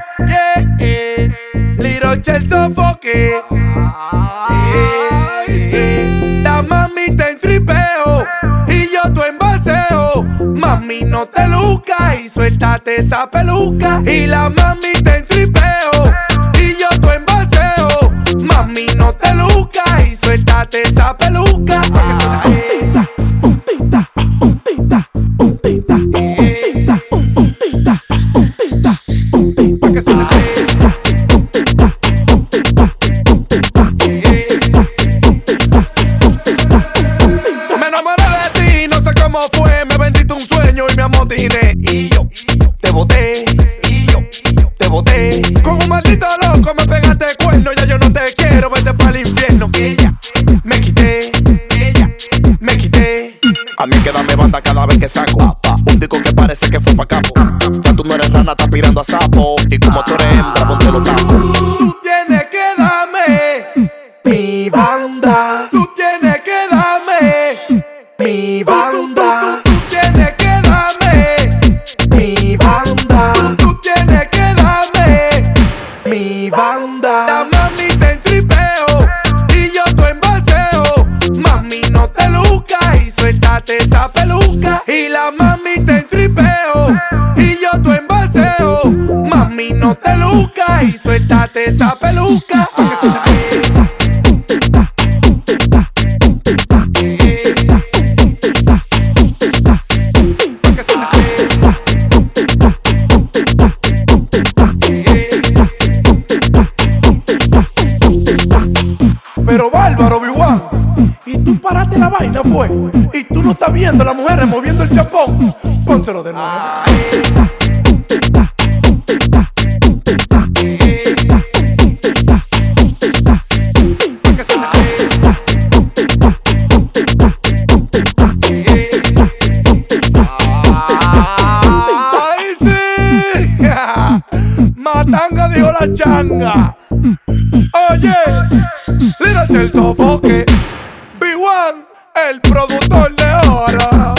Little Chel Sofoque. La mami te entripeo y yo tu envaseo. Mami, no te lucas y suéltate esa peluca. Y la mami te entripeo y yo tu envaseo. Mami, no te lucas y suéltate esa peluca. Y yo te boté, con un maldito loco me pegaste cuerno. Ya yo no te quiero, vete para el infierno. Ella me quité. A mí que dame banda cada vez que saco un disco que parece que fue pa' capo. Ya tú no eres rana, estás pirando a sapo. Y como tú eres hembra, ponte los tacos. Tú tienes que darme mi banda. Tú tienes que darme mi banda. Tú tienes que darme mi banda. Tú tienes que darme mi banda. La mami te entripeo y yo tu envaseo. Mami, no te lucas y suéltate esa peluca. Y la mami te entripeo y yo tu envaseo. Mami, no te lucas y suéltate esa peluca. Pero bárbaro, Biwan, y tú paraste la vaina, fue. Y tú no estás viendo a las mujeres moviendo el chapón. Pónselo de nuevo. ¡Ay, sí! Matanga dijo la changa. Oye, Little Chel Sofoque, Biwan, el productor de oro.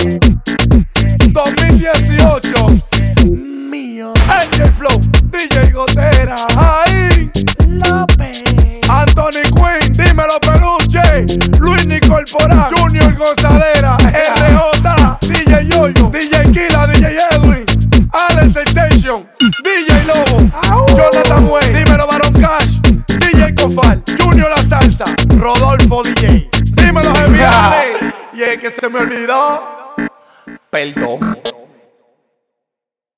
2018, mío. Angel Flow, DJ Gotera, ahí López, Anthony Quinn, dímelo peluche. Luis Nicolporal, Junior Gozadera, RJ, DJ Yoyo, DJ Kila, DJ Edwin, Alex Sensation, DJ Lobo, Jonathan Way, dímelo Baron Cash, DJ Cofal, Junior La Salsa, Rodolfo DJ, dímelo Geniales. Y es que se me olvidó, perdón.